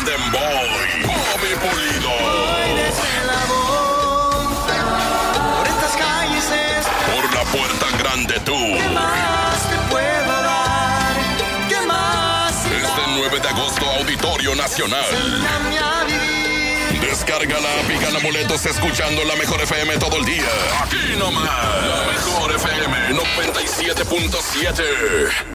Golden Boy, Bobby Pulido. Hoy desde la voz, por estas calles Por la puerta grande tú. ¿qué más te puedo dar? ¿Qué más? Este 9 de agosto, Auditorio Nacional. Enséñame a vivir. Descarga la app y gana boletos escuchando la Mejor FM todo el día. Aquí nomás, la Mejor FM 97.7.